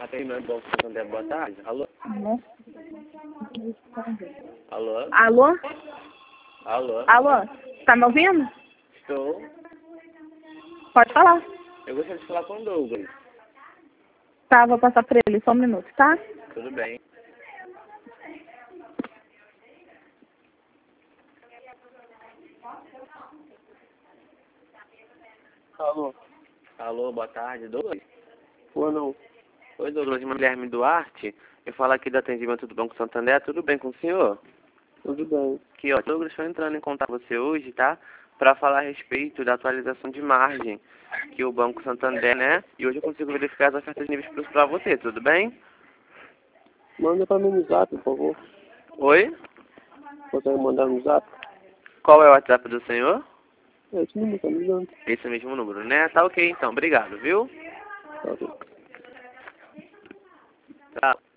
Ei, não é bom que você boa tarde. Alô? Alô? Alô? Alô? Alô? Alô? Tá me ouvindo? Estou. Pode falar. Eu gostaria de falar com o Douglas. Tá, vou passar pra ele, só um minuto, tá? Tudo bem. Alô? Alô, boa tarde, Douglas? Ou não? Oi, Douglas, Guilherme Duarte. Eu falo aqui do atendimento do Banco Santander. Tudo bem com o senhor? Tudo bem. Que ó, Douglas, estou entrando em contato com você hoje, tá? Para falar a respeito da atualização de margem que o Banco Santander, né? E hoje eu consigo verificar as ofertas de níveis para você, tudo bem? Manda pra mim no zap, por favor. Oi? Consegue mandar no zap? Qual é o WhatsApp do senhor? É, esse número tá me ligando. Esse mesmo número, né? Tá ok, então. Obrigado, viu? Tá ok. Tá.